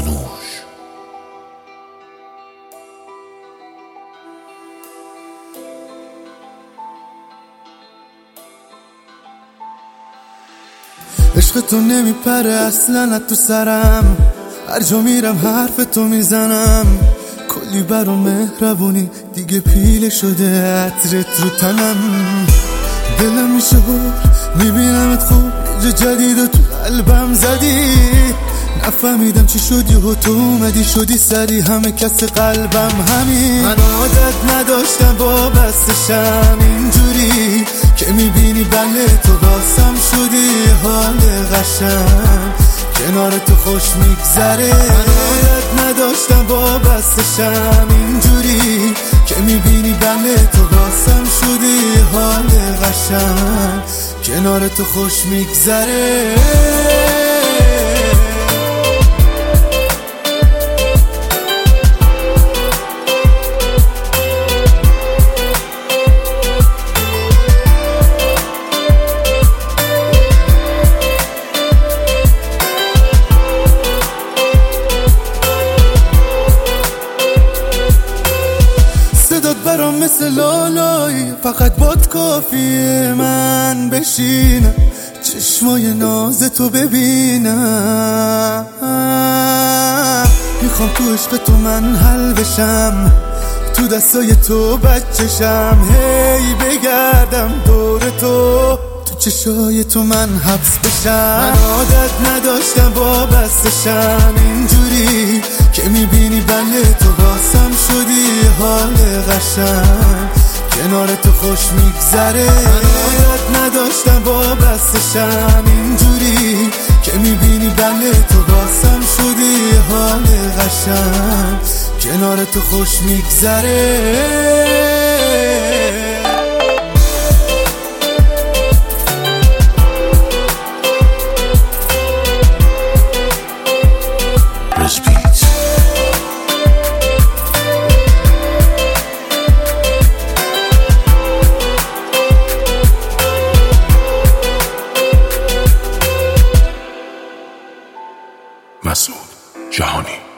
سانوش. عشق تو نمیپره اصلا تو سرم، هر جا میرم حرف تو میزنم. کلی برام مهربونی دیگه پیله شده عطرت رو تنم. دلم میشه بر میبینمت خوب یه جدید و تو قلبم زدی. نفهمیدم چی شدی و تو اومدی شدی سری همه کس قلبم همین. من عادت نداشتم با بستشم اینجوری که میبینی بله تو واسم شدی حال قشنگ کنار تو خوش میگذره. من عادت نداشتم با بستشم اینجوری که میبینی بله تو واسم شدی حال قشنگ کنار تو خوش میگذره. صدات برام مثل لالایی فقط باد کافیه من بشینم چشمای ناز تو ببینم. میخوام تو عشق تو من حل بشم تو دستای تو بچشم هی بگردم دور تو چشای تو من حبس بشم. من عادت نداشتم با بستشم اینجوری که میبینی بله تو واسم شدی حال قشنگ کنار تو خوش میگذره. من عادت نداشتم با بستشم اینجوری که میبینی بله تو واسم شدی حال قشنگ کنار تو خوش میگذره. مسعود جهانی.